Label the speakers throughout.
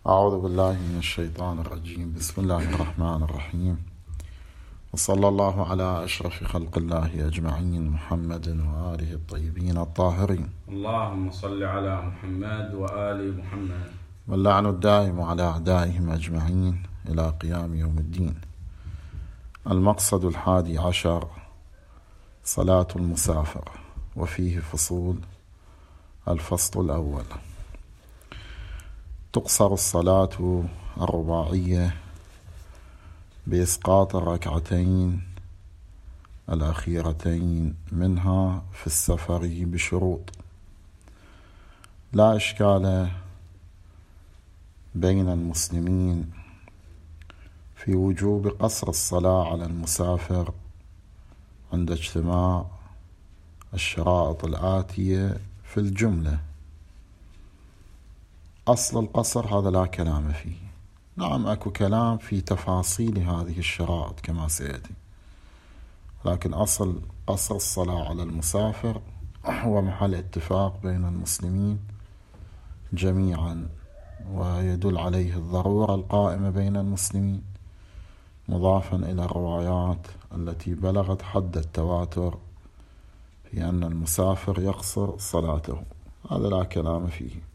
Speaker 1: أعوذ بالله من الشيطان الرجيم. بسم الله الرحمن الرحيم، وصلى الله على أشرف خلق الله أجمعين محمد وآله الطيبين الطاهرين.
Speaker 2: اللهم صل على محمد وآل محمد.
Speaker 1: واللعن الدائم على أعدائهم أجمعين إلى قيام يوم الدين. المقصد 11 صلاة المسافر، وفيه فصول. الفصل الأول: تقصر الصلاة الرباعية بإسقاط الركعتين الأخيرتين منها في السفر بشروط. لا إشكال بين المسلمين في وجوب قصر الصلاة على المسافر عند اجتماع الشرائط الآتية في الجملة. أصل القصر هذا لا كلام فيه، نعم أكو كلام في تفاصيل هذه الشرائط كما سيأتي، لكن أصل قصر الصلاة على المسافر هو محل اتفاق بين المسلمين جميعا، ويدل عليه الضرورة القائمة بين المسلمين، مضافا إلى الروايات التي بلغت حد التواتر في أن المسافر يقصر صلاته. هذا لا كلام فيه،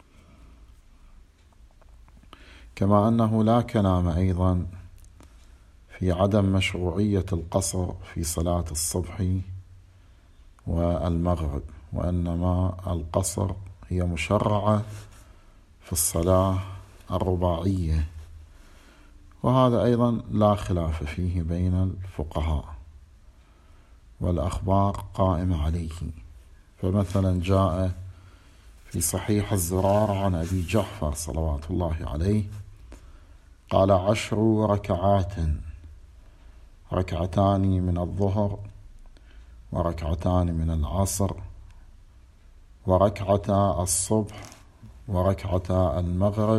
Speaker 1: كما أنه لا كلام أيضا في عدم مشروعية القصر في صلاة الصبح والمغرب، وإنما القصر هي مشرعة في الصلاة الرباعية، وهذا أيضا لا خلاف فيه بين الفقهاء، والأخبار قائمة عليه. فمثلا جاء في صحيح الزرار عن أبي جعفر صلوات الله عليه قال: 10 ركعات، ركعتان من الظهر، وركعتان من العصر، وركعتا الصبح، وركعتا المغرب،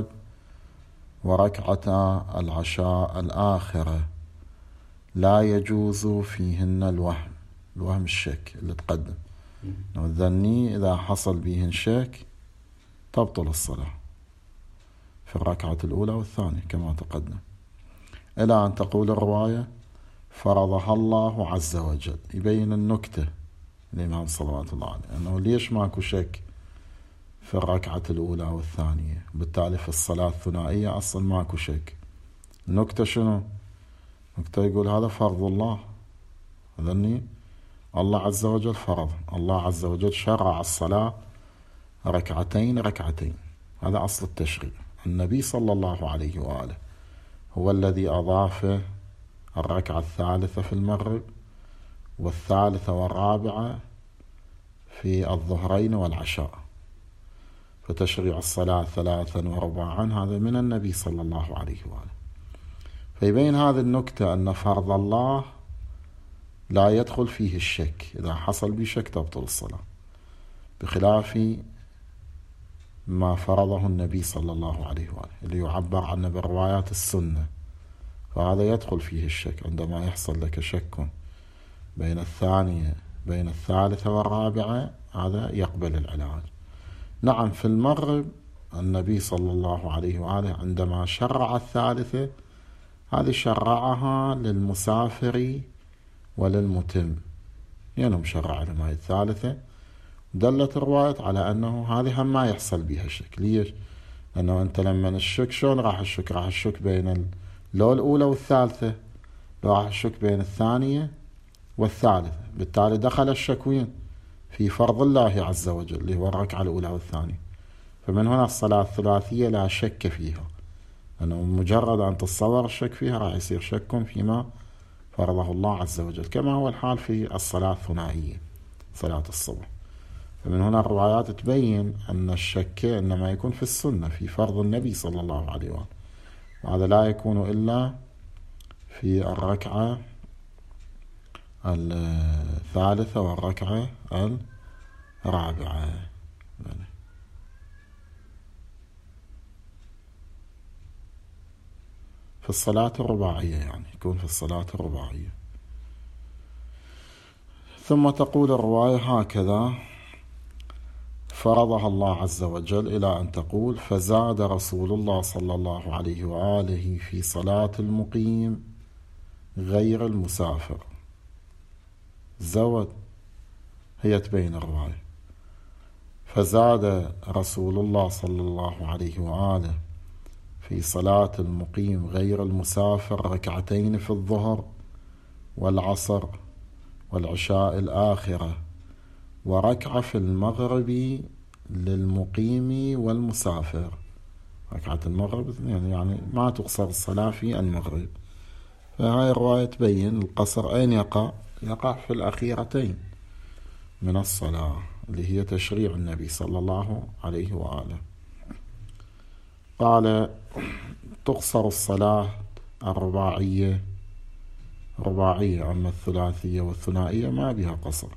Speaker 1: وركعتا العشاء الآخرة، لا يجوز فيهن الوهم الشك اللي تقدم، الذني إذا حصل بهن شك تبطل الصلاة في الركعة الأولى والثانية كما تقدم، إلى أن تقول الرواية: فرضها الله عز وجل. يبين النكتة الإمام صلوات الله عليه أنه ليش ماكو شك في الركعة الأولى والثانية، بالتالي في الصلاة الثنائية أصلا ماكو شك. النكتة شنو؟ نكتة يقول هذا فرض الله، ذني الله عز وجل فرض، الله عز وجل شرع الصلاة ركعتين ركعتين، هذا أصل التشريع. النبي صلى الله عليه وآله هو الذي أضاف الركعة الثالثة في المغرب، والثالثة والرابعة في الظهرين والعشاء، فتشريع الصلاة 3 ورباعا هذا من النبي صلى الله عليه وآله. فيبين هذه النكتة أن فرض الله لا يدخل فيه الشك، إذا حصل بشك تبطل الصلاة، بخلاف ما فرضه النبي صلى الله عليه وآله اللي يعبر عنه بروايات السنة، فهذا يدخل فيه الشك. عندما يحصل لك شك بين الثالثة والرابعة هذا يقبل العلاج. نعم في المغرب النبي صلى الله عليه وآله عندما شرع الثالثة هذه شرعها للمسافر وللمتم، يعني مشرع لما الثالثة، دلت الرواية على أنه هذه هم ما يحصل بها شك. ليش؟ لأنه أنت لما الشك شون راح الشك بين لو الأولى والثالثة، لو راح الشك بين الثانية والثالثة، بالتالي دخل الشك وين؟ في فرض الله عز وجل اللي هو الركعة الأولى والثانية. فمن هنا الصلاة الثلاثية لا شك فيها، أنه مجرد أن تتصور الشك فيها راح يصير شك فيما فرضه الله عز وجل، كما هو الحال في الصلاة الثنائية صلاة الصبح. فمن هنا الروايات تبين أن الشك إنما يكون في السنة في فرض النبي صلى الله عليه وآله، وهذا لا يكون إلا في الركعة الثالثة والركعة الرابعة. في الصلاة الرباعية، يعني يكون في الصلاة الرباعية. ثم تقول الرواية هكذا: فرضها الله عز وجل إلى أن تقول: فزاد رسول الله صلى الله عليه وآله في صلاة المقيم غير المسافر. زود هي تبين الرواية: فزاد رسول الله صلى الله عليه وآله في صلاة المقيم غير المسافر ركعتين في الظهر والعصر والعشاء الآخرة، وركعة في المغرب للمقيم والمسافر. ركعة المغرب يعني ما تقصر الصلاة في المغرب. فهاي الرواية تبين القصر أين يقع في الأخيرتين من الصلاة اللي هي تشريع النبي صلى الله عليه وآله. قال: تقصر الصلاة الرباعية أما الثلاثية والثنائية ما بها قصر،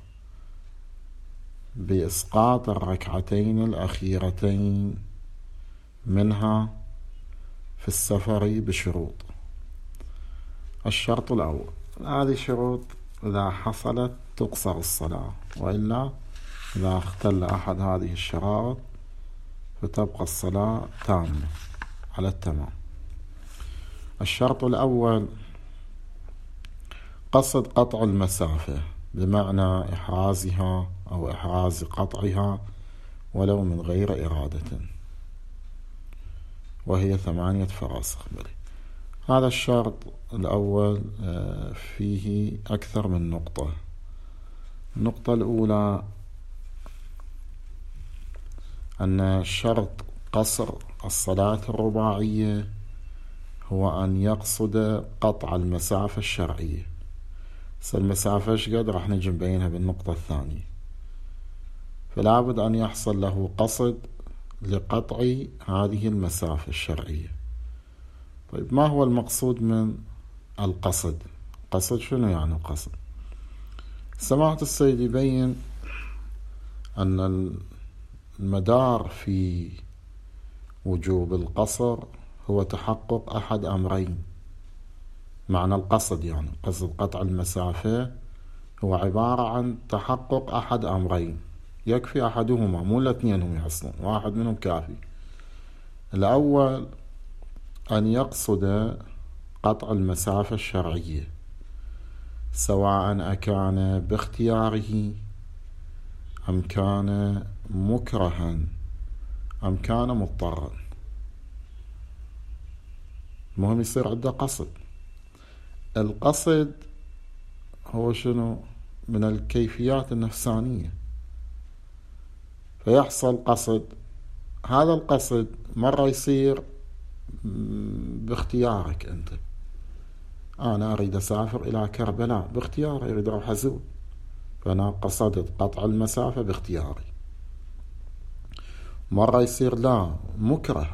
Speaker 1: بإسقاط الركعتين الأخيرتين منها في السفر بشروط. الشرط الأول: هذه شروط إذا حصلت تقصر الصلاة، وإلا إذا اختل أحد هذه الشرائط فتبقى الصلاة تامة على التمام. الشرط الأول: قصد قطع المسافة، بمعنى إحرازها أو إحراز قطعها ولو من غير إرادة، وهي 8 فراسخ. هذا الشرط الأول فيه أكثر من نقطة. النقطة الأولى أن شرط قصر الصلاة الرباعية هو أن يقصد قطع المسافة الشرعية. المسافة ايش قد راح نجي نبينها بالنقطة الثانية. فلا بد أن يحصل له قصد لقطع هذه المسافة الشرعية. طيب، ما هو المقصود من القصد؟ قصد شنو يعني قصد؟ سماحة السيد يبين أن المدار في وجوب القصر هو تحقق أحد أمرين. معنى القصد يعني قصد قطع المسافة هو عبارة عن تحقق أحد أمرين، يكفي أحدهما، مو الاثنين هم يحصلون، واحد منهم كافي. الأول أن يقصد قطع المسافة الشرعية، سواء أكان باختياره أم كان مكرها أم كان مضطرا. المهم يصير عنده قصد. القصد هو شنو؟ من الكيفيات النفسانية. فيحصل قصد، هذا القصد مرة يصير باختيارك أنت. أنا أريد أسافر إلى كربلاء باختياري، أريد أروح أزور، فأنا قصدت قطع المسافة باختياري. مرة يصير لا، مكره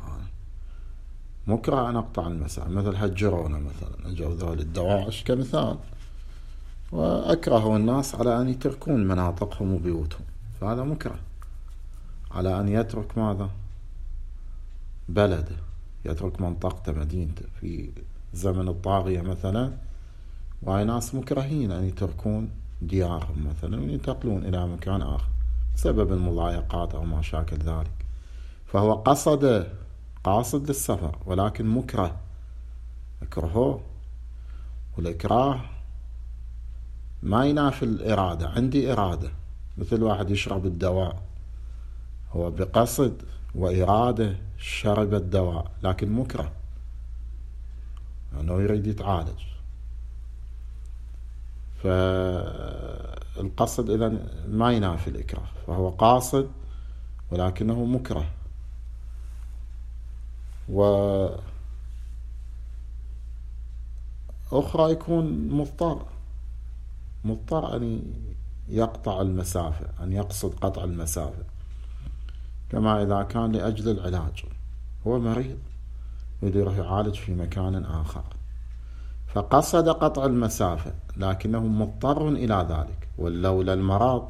Speaker 1: أن أقطع المسافة، مثل هجرونا مثلا، أجوا ذول الدواعش كمثال، وأكرهوا الناس على أن يتركون مناطقهم وبيوتهم، فهذا مكره على أن يترك ماذا؟ بلده، يترك منطقته، مدينته. في زمن الطاغية مثلا، وهي ناس مكرهين أن يتركون ديارهم مثلا وينتقلون إلى مكان آخر بسبب المضايقات أو ما شاكل ذلك. فهو قاصد للسفر، ولكن مكره، اكرهه. والإكراه ما ينافي الإرادة. عندي إرادة، مثل واحد يشرب الدواء، هو بقصد وإرادة شرب الدواء، لكن مكره أنه يريد يتعالج. فالقصد إذن ما ينافي الإكراه، فهو قاصد ولكنه مكره. وأخرى يكون مضطر أن يقطع المسافة، أن يقصد قطع المسافة، كما إذا كان لأجل العلاج، هو مريض يريد يروح يعالج في مكان آخر، فقصد قطع المسافة لكنه مضطر إلى ذلك، ولولا المرض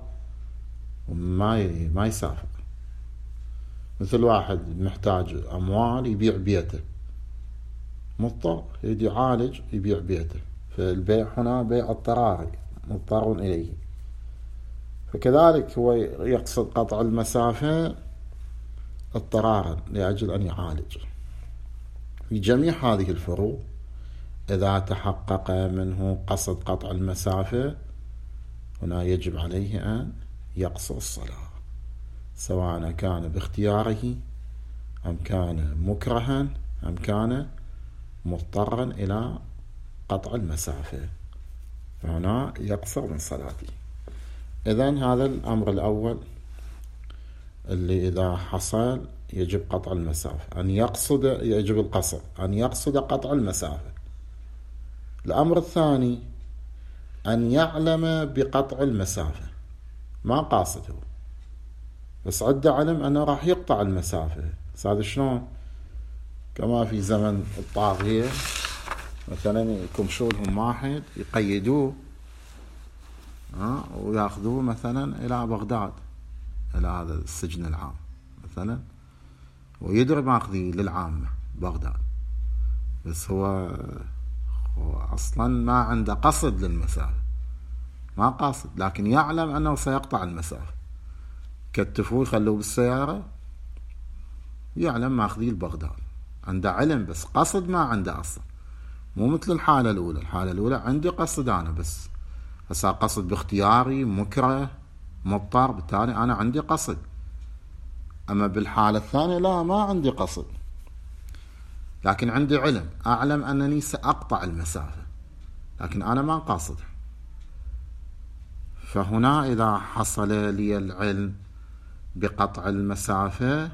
Speaker 1: ما يسافر. مثل واحد محتاج أموال يبيع بيته، مضطر يريد يعالج يبيع بيته، فالبيع هنا بيع اضطراري مضطر إليه. فكذلك هو يقصد قطع المسافة اضطرارا لأجل أن يعالج. في جميع هذه الفروق إذا تحقق منه قصد قطع المسافة هنا يجب عليه أن يقصر الصلاة، سواء كان باختياره أم كان مكرها أم كان مضطرا إلى قطع المسافة، فهنا يقصر من صلاته. إذن هذا الأمر الأول اللي إذا حصل يجب قطع المسافة، أن يقصد، يجب القصر، أن يقصد قطع المسافة. الأمر الثاني أن يعلم بقطع المسافة، ما قاصده بس عنده علم أنه راح يقطع المسافة. هذا شلون؟ كما في زمن الطاغية مثلا يكمشوا لهم واحد يقيدوه وياخذوه مثلا إلى بغداد، إلى هذا السجن العام مثلا، ويدري ماخذيه للعامة بغداد، بس هو أصلا ما عنده قصد للمسافة، ما قاصد، لكن يعلم أنه سيقطع المسافة. كتفوه يخلوه بالسيارة، يعلم ماخذيه لبغداد، عنده علم بس قصد ما عنده أصلا. مو مثل الحالة الأولى. الحالة الأولى عندي قصد أنا بس، هسا قصد باختياري، مكره، مضطر، بالتالي أنا عندي قصد. أما بالحالة الثانية لا، ما عندي قصد، لكن عندي علم، أعلم أنني سأقطع المسافة لكن أنا ما قاصد. فهنا إذا حصل لي العلم بقطع المسافة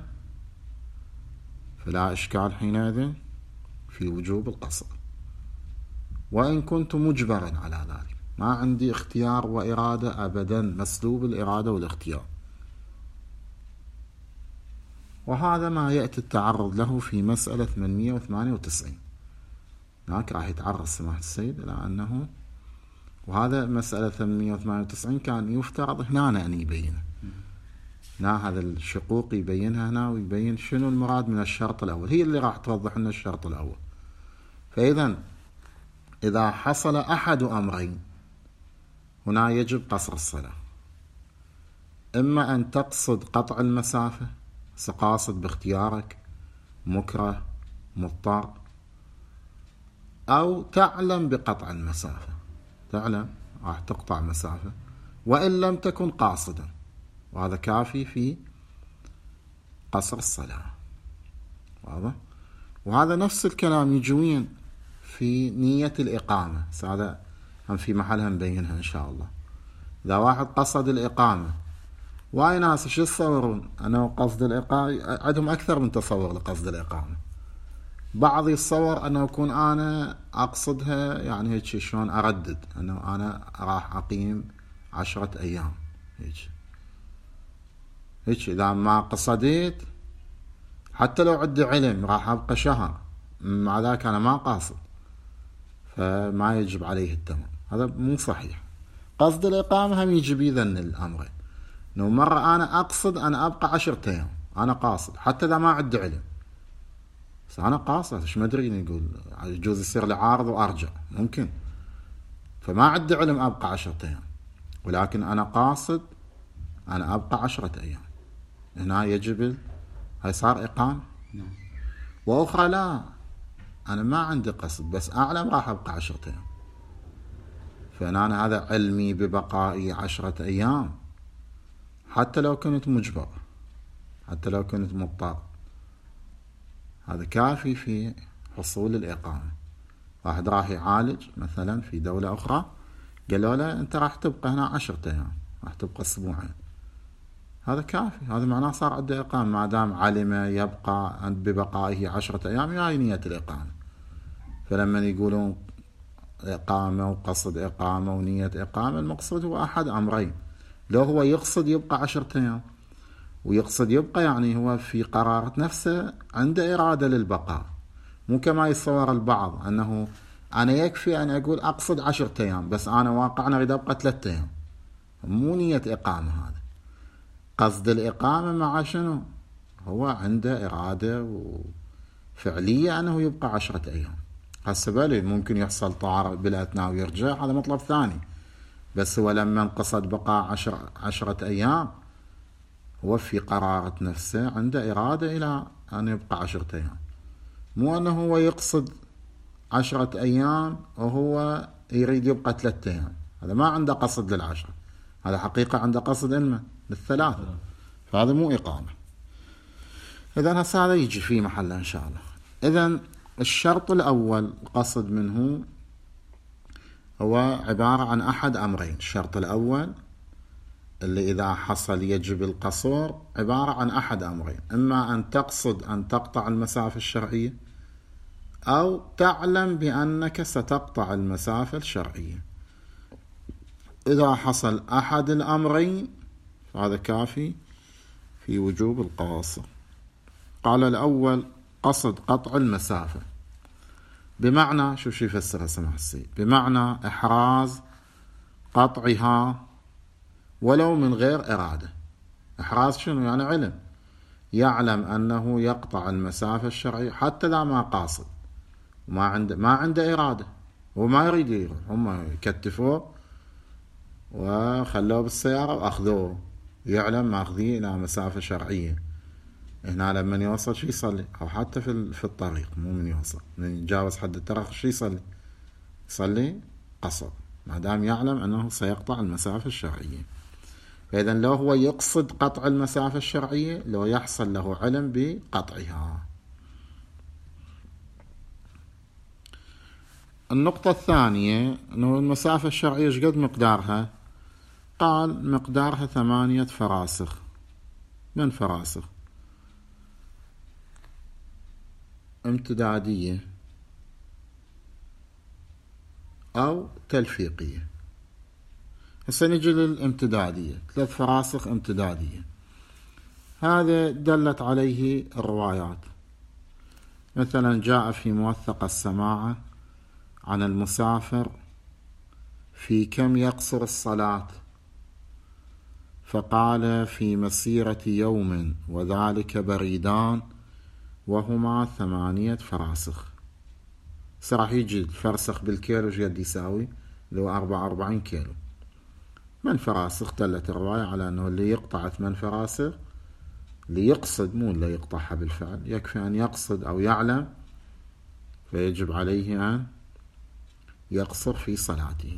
Speaker 1: فلا إشكال حينئذ في وجوب القصر، وإن كنت مجبرا على ذلك، ما عندي اختيار وإرادة أبدا، مسلوب الإرادة والاختيار. وهذا ما يأتي التعرض له في مسألة 898. هناك راح يتعرض سماحة السيد إلى أنه، وهذا مسألة 898 كان يفترض هنا أن يبينه، هنا هذا الشقوق يبينها هنا، ويبين شنو المراد من الشرط الأول، هي اللي راح توضح لنا الشرط الأول. فإذا إذا حصل أحد أمرين هنا يجب قصر الصلاة، إما أن تقصد قطع المسافة، سقاصد باختيارك، مكره، مضطر، أو تعلم بقطع المسافة، تعلم راح تقطع مسافة وإن لم تكن قاصدا، وهذا كافي في قصر الصلاة. واضح؟ وهذا نفس الكلام يجوين في نية الإقامة، هذا هم في محلها نبينها إن شاء الله. إذا واحد قصد الإقامة، واي ناس شو يتصورون أنه قصد الإقامة عندهم أكثر من تصور لقصد الإقامة. بعض يتصور أنه يكون أنا أقصدها يعني هيك شلون أردد أنه أنا راح أقيم 10 أيام هيك إذا ما قصدت حتى لو عندي علم راح أبقى شهر، مع ذلك أنا ما قاصد، فما يجب عليه التمام. هذا مو صحيح. قصد الإقامة هم يجب إذن الأمرين، إنه مرة أنا أقصد أنا أبقى 10 أيام، أنا قاصد حتى إذا ما عندي علم، بس أنا قاصد، إيش ما أدري يقول يجوز يصير لي عارض وأرجع، ممكن، فما عندي علم أبقى 10 أيام، ولكن أنا قاصد أنا أبقى 10 أيام، هنا يجب هاي صار إقامة. وأخرى لا، أنا ما عندي قصد بس أعلم راح أبقى 10 أيام، فأنا هذا علمي ببقائي 10 أيام حتى لو كنت مجبر، حتى لو كنت مضطر، هذا كافي في حصول الإقامة. واحد راح يعالج مثلا في دولة أخرى، قالوا له أنت راح تبقى هنا 10 أيام، راح تبقى أسبوعين، هذا كافي، هذا معناه صار عنده إقامة، ما دام علم يبقى ببقائه 10 أيام هاي نية الإقامة. فلما يقولون إقامة وقصد إقامة ونية إقامة، المقصود هو أحد أمرين، لو هو يقصد يبقى 10 أيام ويقصد يبقى يعني هو في قرارة نفسه عنده إرادة للبقاء، مو كما يتصور البعض أنه أنا يكفي أن أقول أقصد 10 أيام بس أنا واقع أنا أريد أبقى 3 أيام، مو نية إقامة. هذا قصد الإقامة مع شنو؟ هو عنده إرادة فعلية أنه يبقى 10 أيام. هسه بلي ممكن يحصل طارئ بالأثناء ويرجع، هذا مطلب ثاني، بس هو لما قصد بقاء 10 أيام هو في قرارة نفسه عنده إرادة إلى أن يبقى 10 أيام، مو أنه هو يقصد 10 أيام وهو يريد يبقى 3 أيام. هذا ما عنده قصد لل10، هذا حقيقة عنده قصد إنما لل3، فهذا مو إقامة. إذن هسه هذا يجي في محله إن شاء الله. إذن الشرط الأول قصد منه هو عبارة عن أحد أمرين. الشرط الأول اللي إذا حصل يجب القصر عبارة عن أحد أمرين: إما أن تقصد أن تقطع المسافة الشرعية، أو تعلم بأنك ستقطع المسافة الشرعية. إذا حصل أحد الأمرين فهذا كافي في وجوب القصر. قال الأول قصد قطع المسافة، بمعنى شو يفسرها سماحة السيد؟ بمعنى إحراز قطعها ولو من غير إرادة. إحراز شنو يعني؟ علم، يعلم أنه يقطع المسافة الشرعية حتى لا ما قاصد، ما عنده إرادة، وما يريد يروح، هم يكتفوه وخلوه بالسيارة وأخذوه، يعلم ماخذيه إلى مسافة شرعية. هنا لما يوصل شو يصلي؟ أو حتى في الطريق، مو من يوصل، من يتجاوز حد الترخص شو يصلي قصر، ما دام يعلم أنه سيقطع المسافة الشرعية. فإذا لو هو يقصد قطع المسافة الشرعية، لو يحصل له علم بقطعها. النقطة الثانية أنه المسافة الشرعية ايش قد مقدارها؟ قال مقدارها 8 فراسخ. من فراسخ؟ امتدادية أو تلفيقية. هسه نجي للامتدادية، 3 فراسخ امتدادية. هذا دلت عليه الروايات. مثلا جاء في موثق السماعة عن المسافر في كم يقصر الصلاة، فقال في مسيرة يوم وذلك بريدان وهما 8 فراسخ. راح يجي الفرسخ بالكيلو ايش قد يساوي؟ اللي هو 44 كيلو. من فراسخ دلت الرواية على أنه اللي يقطع 8 فراسخ، اللي يقصد، مو اللي يقطعها بالفعل، يكفي أن يقصد أو يعلم، فيجب عليه أن يقصر في صلاته.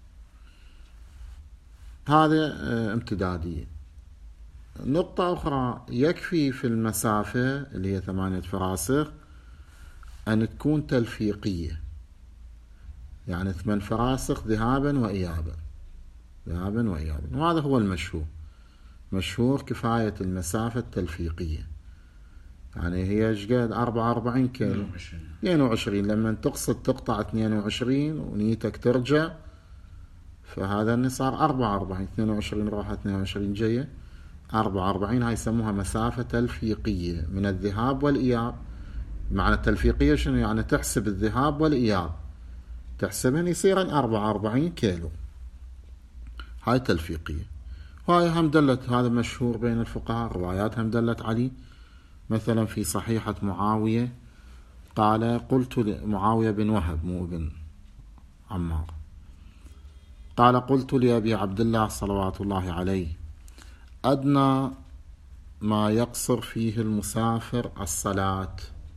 Speaker 1: هذا امتدادية. نقطة أخرى، يكفي في المسافة اللي هي 8 فراسخ أن تكون تلفيقية، يعني 8 فراسخ ذهابا وإيابا، وهذا هو مشهور كفاية المسافة التلفيقية. يعني هي ايش قد؟ 44 كيلو، 22. لما تقصد تقطع 22 ونيتك ترجع، فهذا صار 44. 22 روحة 22 جاية 44. هاي يسموها مسافة تلفيقية من الذهاب والإياب. معنى التلفيقية شنو يعني؟ تحسب الذهاب والإياب، تحسبهن يصيرن 44 كيلو. هاي تلفيقية. وهاي هم دلت، هذا مشهور بين الفقهاء، روايات هم دلت عليه. مثلا في صحيحة معاوية قال قلت معاوية بن وهب مو بن عمار، قال قلت لأبي عبد الله صلوات الله عليه أدنى ما يقصر فيه المسافر الصلاة،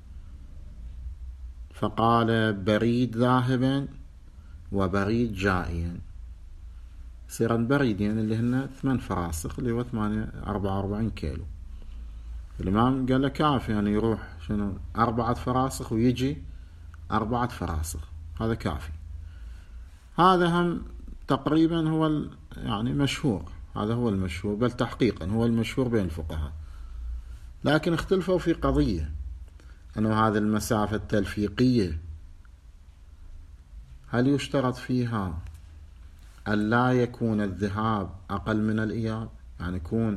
Speaker 1: فقال بريد ذاهبا وبريد جائيا. يصير بريدين اللي هن 8 فراسخ اللي هو 44 كيلو. الإمام قال له كافي يعني يروح 4 فراسخ ويجي 4 فراسخ، هذا كافي. هذا هم تقريبا هو يعني مشهور، هذا هو المشهور، بل تحقيقا هو المشهور بين الفقهاء. لكن اختلفوا في قضية، أنه هذه المسافة التلفيقية هل يشترط فيها أن لا يكون الذهاب أقل من الإياب؟ يعني يكون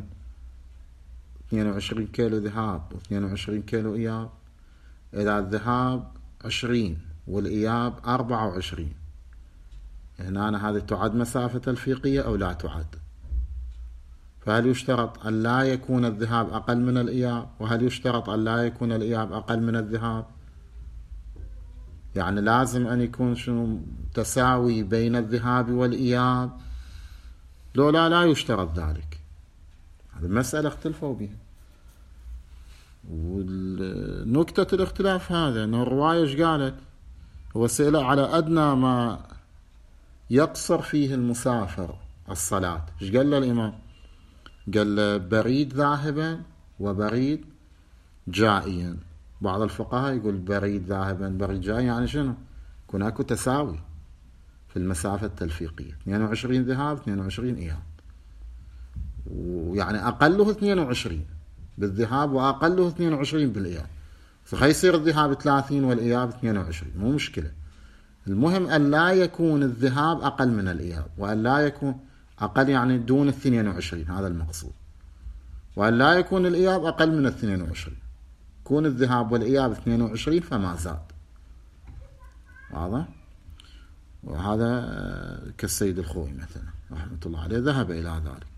Speaker 1: 22 كيلو ذهاب و22 كيلو إياب. إذا الذهاب 20 والإياب 24، هنا هذه تعد مسافة تلفيقية أو لا تعد؟ فهل يشترط أن لا يكون الذهاب أقل من الإياب؟ وهل يشترط أن لا يكون الإياب أقل من الذهاب؟ يعني لازم أن يكون تساوي بين الذهاب والإياب، لو لا يشترط ذلك. هذه المسألة اختلفوا بها. ونكتة الاختلاف هذا أنه الرواية ايش قالت؟ هو سئل على أدنى ما يقصر فيه المسافر الصلاة، ايش قال له الإمام؟ قال له بريد ذاهبا وبريد جائيا. بعض الفقهاء يقول بريد ذاهبا بريد جائيا يعني شنو؟ يكون اكو تساوي في المسافة التلفيقية، 22 ذهاب 22 إياب، ويعني أقله 22 بالذهاب وأقله 22 بالإياب، فيصير الذهاب 30 والإياب 22، مو مشكلة. المهم أن لا يكون الذهاب أقل من الإياب، وأن لا يكون أقل يعني دون 22، هذا المقصود، وأن لا يكون الإياب أقل من 22، يكون الذهاب والإياب 22 فما زاد. واضح؟ وهذا كالسيد الخوي مثلا رحمة الله عليه ذهب إلى ذلك.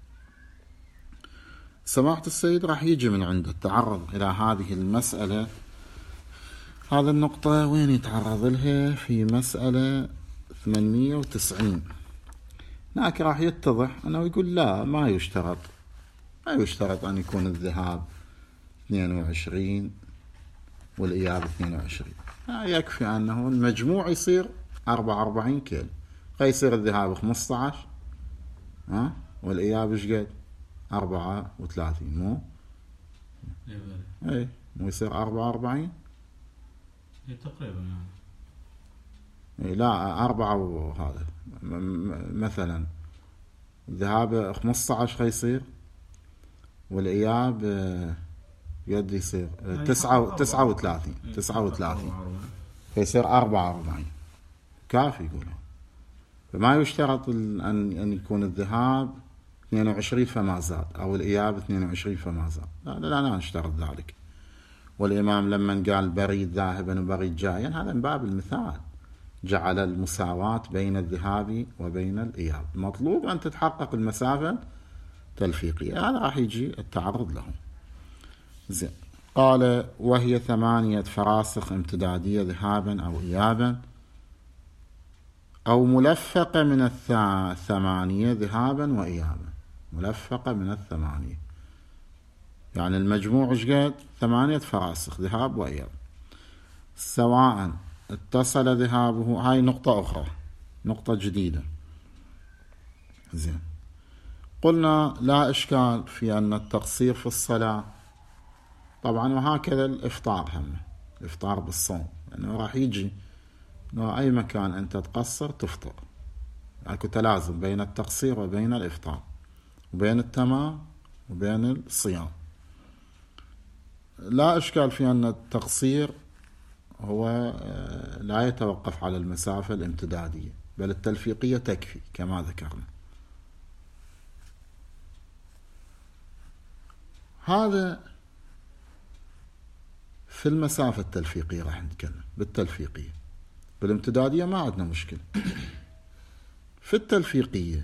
Speaker 1: سماحة السيد راح يجي من عنده التعرض إلى هذه المسألة. هذا النقطة وين يتعرض لها؟ في مسألة 890. هناك راح يتضح أنه يقول لا، ما يشترط أن يكون الذهاب 22 والإياب 22. يكفي أنه المجموع يصير 44 كيلو، فيصير الذهاب 15 والإياب ايش قد؟ 34. مو مو يصير 44
Speaker 2: تقريبا
Speaker 1: يعني. لا 4 وهذا مثلا الذهاب 15 خيصير، والإياب يد يصير 39 فيصير 44 كافي يقولون. فما يشترط أن يكون الذهاب 22 فما زاد أو الإياب 22 فما زاد، لا نشترط ذلك. والإمام لما قال بريد ذاهبا وبريد جايا هذا من باب المثال، جعل المساواة بين الذهاب وبين الإياب، مطلوب أن تتحقق المسافة التلفيقية. هذا راح يجي التعرض له. زين. قال وهي 8 فراسخ امتدادية ذهابا أو إيابا، أو ملفقة من 8 ذهابا وإيابا. ملفقة من 8 يعني المجموع ايش قد؟ 8 فراسخ ذهاب وإياب، سواء اتصل ذهابه. هاي نقطة أخرى، نقطة جديدة. زين. قلنا لا إشكال في أن التقصير في الصلاة طبعا، وهكذا الإفطار هم، الإفطار بالصوم، لأنه راح يجي أي مكان أنت تقصر تفطر، اكو تلازم بين التقصير وبين الإفطار، وبين التمام وبين الصيام. لا إشكال في أن التقصير هو لا يتوقف على المسافة الامتدادية، بل التلفيقية تكفي كما ذكرنا. هذا في المسافة التلفيقية راح نتكلم بالتلفيقية، بالامتدادية ما عندنا مشكلة. في التلفيقية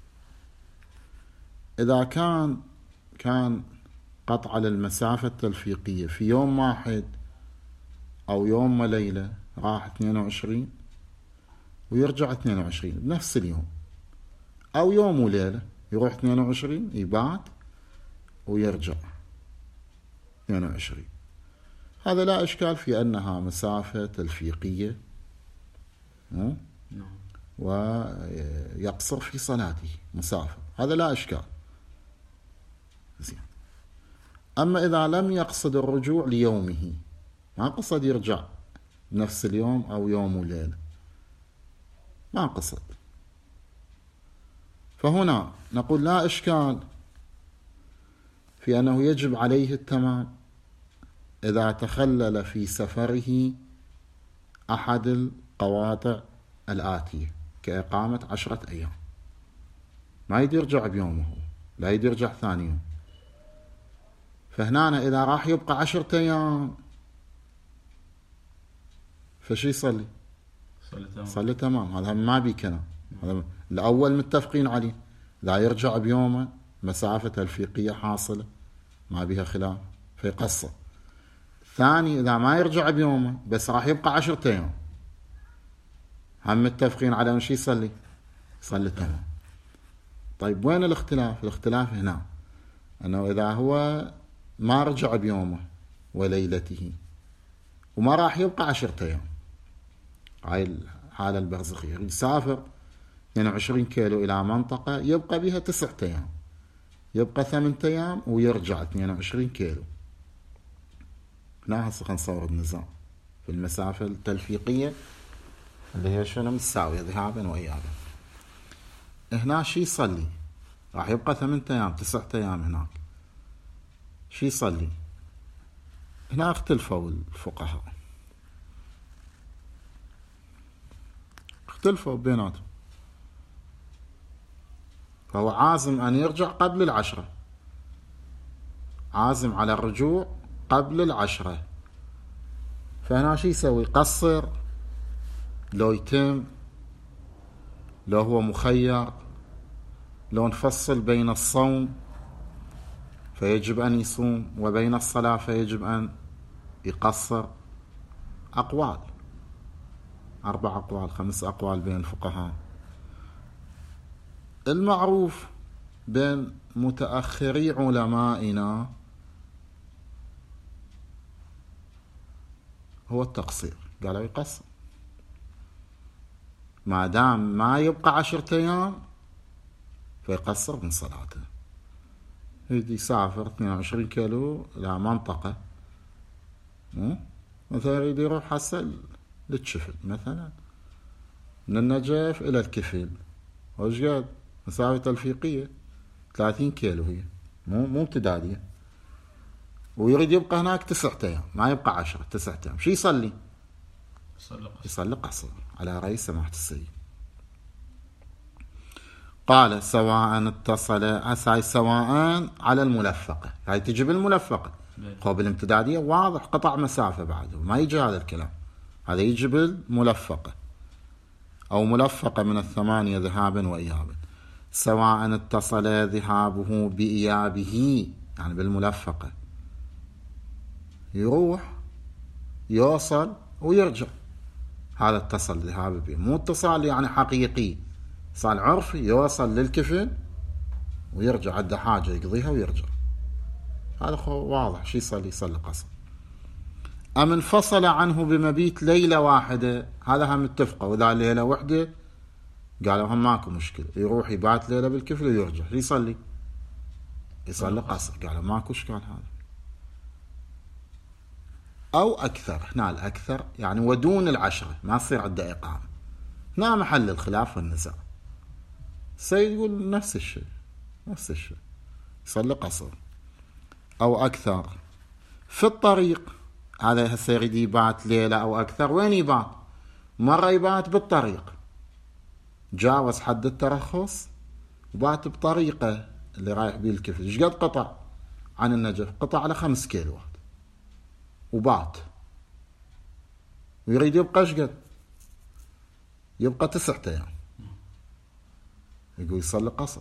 Speaker 1: إذا كان قطع للمسافة التلفيقية في يوم واحد أو يوم وليلة، راح 22 ويرجع 22 بنفس اليوم، أو يوم وليلة يروح 22 يبات ويرجع 22، هذا لا إشكال في أنها مسافة تلفيقية ويقصر في صلاته مسافة، هذا لا إشكال. زين. أما إذا لم يقصد الرجوع ليومه، ما قصد يرجع نفس اليوم أو يوم وليلة، ما قصد، فهنا نقول لا إشكال في أنه يجب عليه التمام إذا تخلل في سفره أحد القواطع الآتية كإقامة 10 أيام، ما يدي يرجع بيومه، لا يدي يرجع ثاني يوم. فهنا إذا راح يبقى 10 أيام فشي يصلي؟ صلي تمام. هذا ما بي كلام، هذا الأول متفقين عليه، لا يرجع بيومه مسافة تلفيقية حاصلة ما بيها خلاف فيقصر. ثاني إذا ما يرجع بيومه بس راح يبقى 10 أيام، هم متفقين على أن شي يصلي؟ صلي تمام. طيب وين الاختلاف؟ الاختلاف هنا أنه إذا هو ما رجع بيومه وليلته وما راح يبقى 10 أيام، هاي الحالة البرزخية، يسافر 22 كيلو إلى منطقة يبقى بها 9 أيام، يبقى 8 أيام ويرجع 22 كيلو. هنا هسه خلينا نصور النظام في المسافة التلفيقية اللي هي شنو متساوية ذهابا وإيابا. هنا شي يصلي؟ راح يبقى 8 أيام 9 أيام هناك، شي يصلي؟ هنا اختلفوا الفقهاء، اختلفوا بيناتهم، فهو عازم أن يرجع قبل 10، عازم على الرجوع قبل 10. فهنا شي يسوي؟ يقصر لو يتم، لو هو مخير، لو نفصل بين الصوم فيجب أن يصوم وبين الصلاة فيجب أن يقصر. أقوال، 4 أقوال 5 أقوال بين الفقهاء. المعروف بين متأخري علمائنا هو التقصير، قالوا يقصر ما دام ما يبقى 10 أيام فيقصر من صلاته. يسافر 22 كيلو إلى منطقة، مثلا يريد يروح هسه للكفل مثلا، من النجف إلى الكفل، وش قد مسافة تلفيقية 30 كيلو هي، مو امتدادية، ويريد يبقى هناك 9 أيام، ما يبقى 10، 9 أيام. شي يصلي؟ يصلي قصر على رأي سماحة السيد. قال سواء اتصل، هاي سواء على الملفقة، هاي تجي بالملفقة، هو بالامتدادية واضح قطع مسافة بعده، ما يجي هذا الكلام، هذا يجي بالملفقة أو ملفقة من 8 ذهابا وإيابا. سواء اتصل ذهابه بإيابه، يعني بالملفقة يروح يوصل ويرجع، هذا اتصل ذهابه به، مو اتصال يعني حقيقي، صار عرفي يوصل للكفل ويرجع، عنده حاجة يقضيها ويرجع، هذا واضح. شي يصلي؟ يصلي قصر. أم انفصل عنه بمبيت ليلة واحدة، هذا هم اتفقوا، وإذا ليلة واحدة قالوا هم ماكو مشكلة، يروح يبات ليلة بالكفل ويرجع، يصلي؟ يصلي قصر، قالوا ماكو اشكال هذا. أو أكثر، هنا الأكثر يعني ودون 10، ما تصير عنده إقامة، هنا محل الخلاف والنزاع. السيد يقول نفس الشيء، نفس الشيء، يصلي قصر. أو أكثر في الطريق، هذا هسه يريد يبات ليلة أو أكثر، وين يبات؟ مرة يبات بالطريق، جاوز حد الترخص وبات بطريقة اللي رايح بيه الكفل، ايش قد قطع عن النجف؟ قطع على 5 كيلوات وبات، ويريد يبقى ايش قد؟ يبقى 9 أيام، يقول يصلي قصر.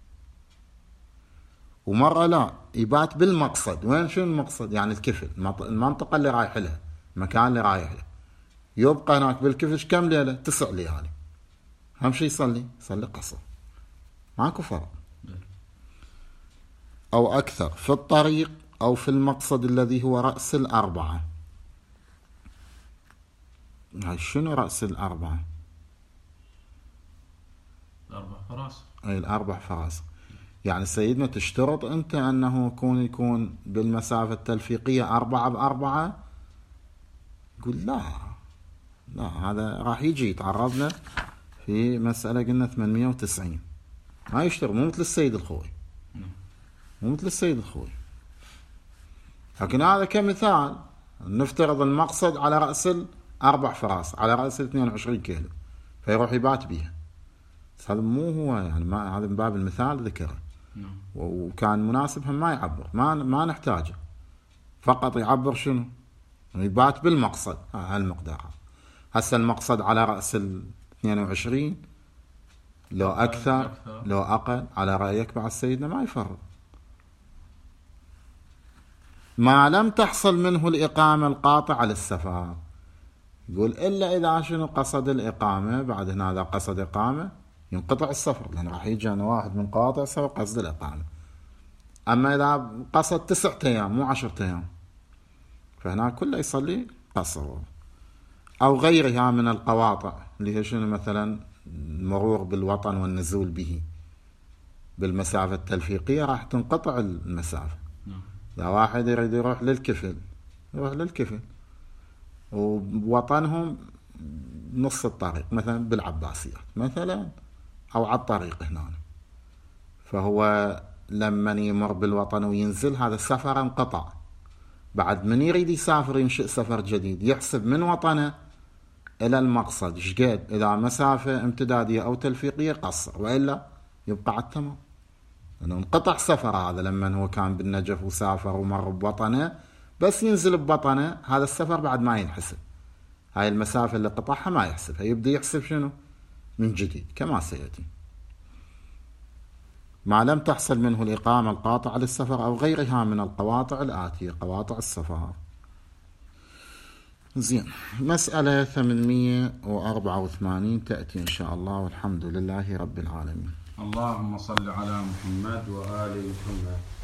Speaker 1: ومرة لا، يبات بالمقصد، وين شنو المقصد؟ يعني الكفل، المنطقة اللي رايح لها، المكان اللي رايح له، يبقى هناك بالكفل كم ليلة؟ 9 ليالي، هم شي يصلي قصر، ماكو فرق. أو أكثر في الطريق أو في المقصد الذي هو رأس 4. هاي شنو رأس 4؟
Speaker 2: 4 فراس.
Speaker 1: أي 4 فراس. يعني سيدنا تشترط أنت أنه يكون بالمسافة التلفيقية 4 ب4؟ يقول لا، هذا راح يجي يتعرضنا في مسألة قلنا 890، ما يشترط، مو مثل السيد الخوي، مو مثل السيد الخوي. لكن هذا كمثال، نفترض المقصد على رأس 4 فراس، على رأس 22 كيلو، فيروح يبات بيها. هذا مو هو يعني، ما هذا من باب المثال ذكره، وكان مناسب هم ما يعبر، ما نحتاجه، فقط يعبر شنو؟ يبات بالمقصد هالمقدار. هسه المقصد على رأس 22 لو أكثر لو أقل، على رأيك بعد سيدنا ما يفرق، ما لم تحصل منه الإقامة القاطعة للسفر. يقول إلا إذا شنو قصد الإقامة، بعد هنا إذا قصد إقامة ينقطع السفر، لأن راح يجي أنا واحد من قواطع السفر قصد الإقامة. أما إذا قصد 9 أيام مو 10 أيام فهنا كله يصلي قصر. أو غيرها من القواطع اللي هي شنو؟ مثلا المرور بالوطن والنزول به بالمسافة التلفيقية راح تنقطع المسافة. إذا واحد يريد يروح للكفل يروح للكفل ووطنهم نص الطريق مثلا بالعباسيات مثلا أو على الطريق هنا، فهو لما يمر بالوطن وينزل هذا السفر انقطع. بعد من يريد يسافر ينشئ سفر جديد يحسب من وطنه إلى المقصد شقد، إذا مسافة امتدادية أو تلفيقية قصر، وإلا يبقى على التمام. لأنه انقطع سفر هذا لما هو كان بالنجف وسافر ومر بوطنه، بس ينزل بوطنه هذا السفر بعد ما ينحسب، هاي المسافة اللي قطعها ما يحسبها، يبدأ يحسب شنو؟ من جديد كما سيأتي. ما لم تحصل منه الإقامة القاطعة للسفر أو غيرها من القواطع الآتية، قواطع السفر. زين، مسألة 884 تأتي إن شاء الله، والحمد لله رب العالمين.
Speaker 2: اللهم صل على محمد وآل محمد.